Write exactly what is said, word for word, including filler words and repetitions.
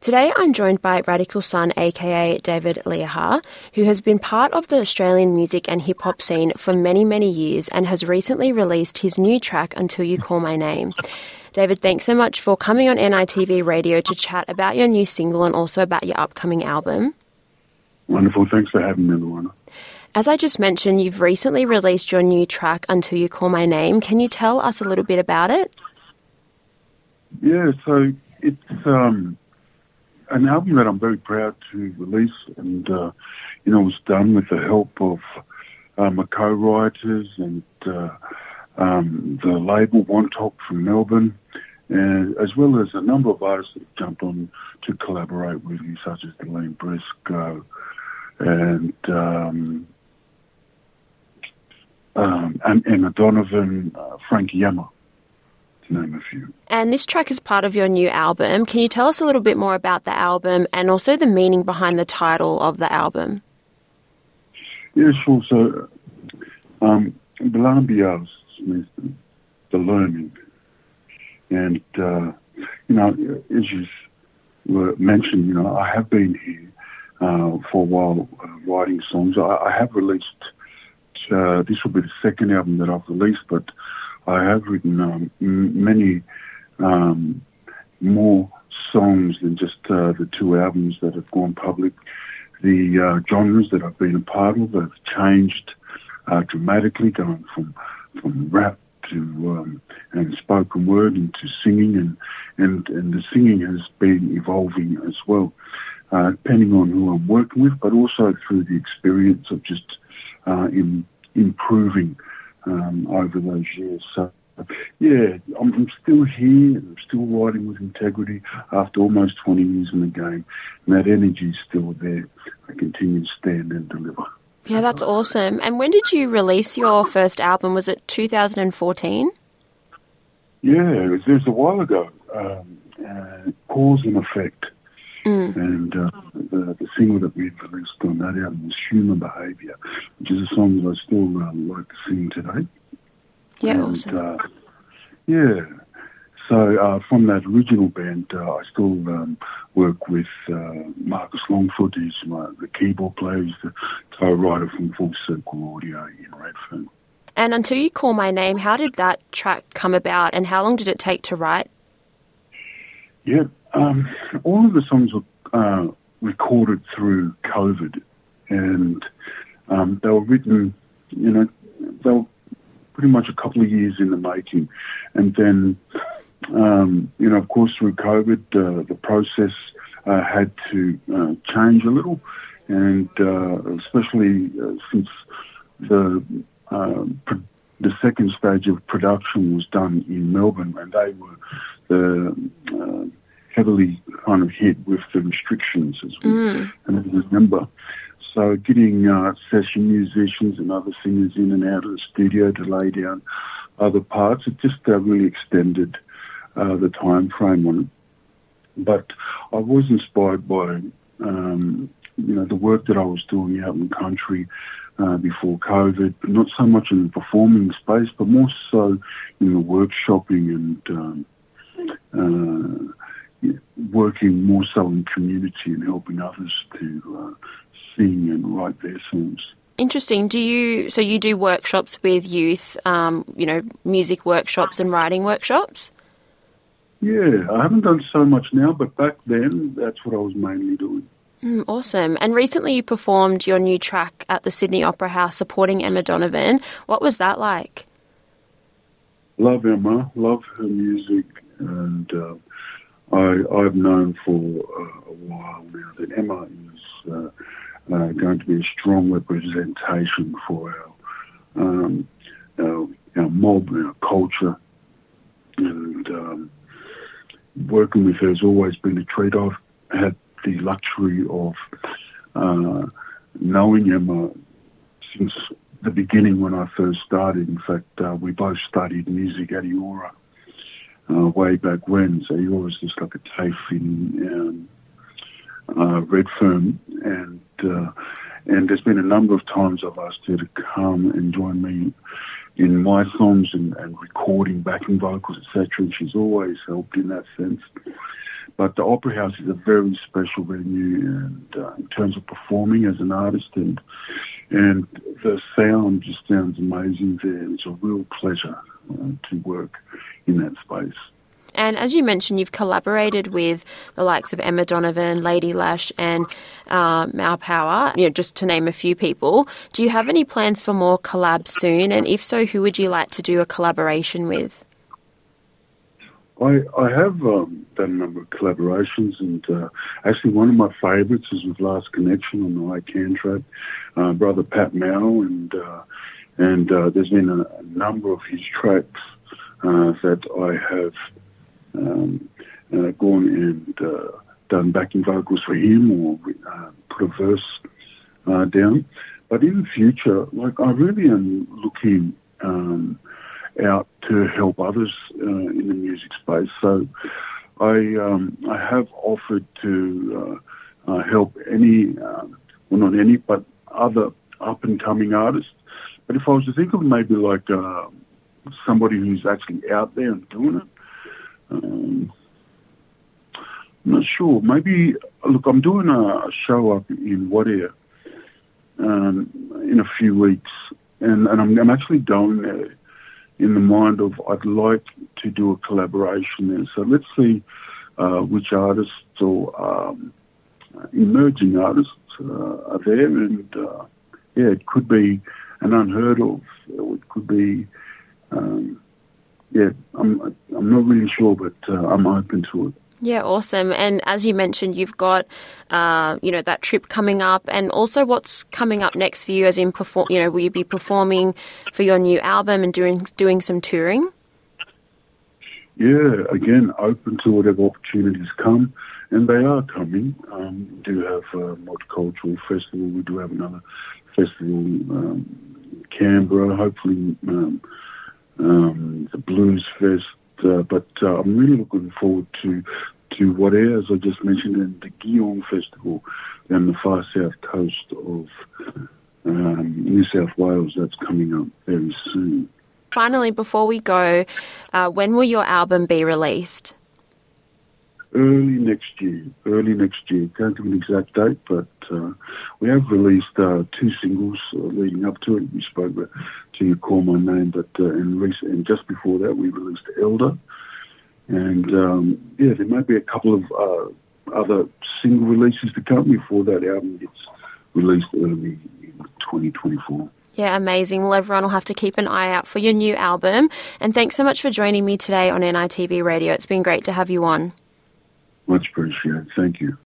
Today I'm joined by Radical Sun, aka David Liaha, who has been part of the Australian music and hip-hop scene for many, many years and has recently released his new track, Until You Call My Name. David, thanks so much for coming on N I T V Radio to chat about your new single and also about your upcoming album. Wonderful. Thanks for having me, Luana. As I just mentioned, you've recently released your new track, Until You Call My Name. Can you tell us a little bit about it? Yeah, so it's um, an album that I'm very proud to release, and, uh, you know, it was done with the help of uh, my co-writers and uh, um, the label One Talk from Melbourne, and as well as a number of artists that have jumped on to collaborate with me, such as Delaney Briscoe and... Um, Um, and Emma Donovan, uh, Frank Yammer, to name a few. And this track is part of your new album. Can you tell us a little bit more about the album and also the meaning behind the title of the album? Yeah, sure. So, um, Bilambias means the learning. And, uh, you know, as you were mentioned, you know, I have been here uh, for a while uh, writing songs. I, I have released... Uh, this will be the second album that I've released, but I have written um, m- many um, more songs than just uh, the two albums that have gone public. The uh, genres that I've been a part of have changed uh, dramatically, going from from rap to um, and spoken word into singing, and, and, and the singing has been evolving as well, uh, depending on who I'm working with, but also through the experience of just uh, in improving um, over those years. So, yeah, I'm, I'm still here, and I'm still writing with integrity after almost twenty years in the game, and that energy is still there. I continue to stand and deliver. Yeah, that's awesome. And when did you release your first album? Was it two thousand fourteen? Yeah, it was, it was a while ago. Um, uh, Cause and Effect. Mm. And uh, the, the single that we've released on that album was Human Behaviour, which is a song that I still uh, like to sing today. Yeah, and, awesome. Uh, yeah. So uh, from that original band, uh, I still um, work with uh, Marcus Longfoot, who's my, the keyboard player, he's the co-writer from Full Circle Audio in Redfern. And Until You Call My Name, how did that track come about and how long did it take to write? Yeah. Um, all of the songs were uh, recorded through COVID, and um, they were written, you know, they were pretty much a couple of years in the making. And then, um, you know, of course, through COVID, uh, the process uh, had to uh, change a little, and uh, especially uh, since the uh, pro- the second stage of production was done in Melbourne, and they were the uh, heavily kind of hit with the restrictions, as we mm. remember. So getting uh, session musicians and other singers in and out of the studio to lay down other parts, it just uh, really extended uh, the time frame on it. But I was inspired by, um, you know, the work that I was doing out in the country uh, before COVID, but not so much in the performing space, but more so in the workshopping and um, uh, working more so in community and helping others to uh, sing and write their songs. Interesting. Do you, so you do workshops with youth, um, you know, music workshops and writing workshops? Yeah, I haven't done so much now, but back then, that's what I was mainly doing. Mm, awesome. And recently you performed your new track at the Sydney Opera House supporting Emma Donovan. What was that like? Love Emma, love her music, and uh, I, I've known for uh, a while now that Emma is uh, uh, going to be a strong representation for our, um, our, our mob, our culture, and um, working with her has always been a treat. I've had the luxury of uh, knowing Emma since the beginning when I first started. In fact, uh, we both studied music at Eora uh, way back when. So Eora was just like a TAFE in um, uh, Redfern, and uh, and there's been a number of times I've asked her to come and join me in my songs and, and recording backing vocals, et cetera. And she's always helped in that sense. but the Opera House is a very special venue, and uh, in terms of performing as an artist, and and the sound just sounds amazing there. It's a real pleasure uh, to work in that space. And as you mentioned, you've collaborated with the likes of Emma Donovan, Lady Lash and uh, Mau Power, you know, just to name a few people. Do you have any plans for more collabs soon? And if so, who would you like to do a collaboration with? I, I have um, done a number of collaborations, and uh, actually one of my favourites is with Last Connection on the I Can track, uh, Brother Pat Mau, and uh, and uh, there's been a, a number of his tracks uh, that I have um, uh, gone and uh, done backing vocals for him, or uh, put a verse uh, down. But in the future, like I really am looking Um, out to help others uh, in the music space. So I um, I have offered to uh, uh, help any, uh, well not any, but other up-and-coming artists. But if I was to think of maybe like uh, somebody who's actually out there and doing it, um, I'm not sure. Maybe, look, I'm doing a show up in Wadea um, in a few weeks, and, and I'm, I'm actually going there in the mind of I'd like to do a collaboration there. So let's see uh, which artists or um, emerging artists uh, are there, and uh, yeah, it could be an unheard of, or it could be, um, yeah, I'm I'm not really sure, but uh, I'm open to it. Yeah, awesome. And as you mentioned, you've got, uh, you know, that trip coming up, and also what's coming up next for you, as in, perform, you know, will you be performing for your new album and doing doing some touring? Yeah, again, open to whatever opportunities come, and they are coming. Um, we do have a multicultural festival. We do have another festival um, in Canberra, hopefully um, um, the Blues Fest. Uh, but uh, I'm really looking forward to to Wadea, as I just mentioned, and the Geelong Festival down the far south coast of um, New South Wales. That's coming up very soon. Finally, before we go, uh, when will your album be released? Early next year. Early next year. Can't give an exact date, but uh, we have released uh, two singles uh, leading up to it. We spoke about "Till You Call My Name," but uh, and, recent, and just before that, we released "Elder." And um, yeah, there might be a couple of uh, other single releases to come before that album gets released early in twenty twenty-four. Yeah, amazing. Well, everyone will have to keep an eye out for your new album. And thanks so much for joining me today on N I T V Radio. It's been great to have you on. Much appreciated. Thank you.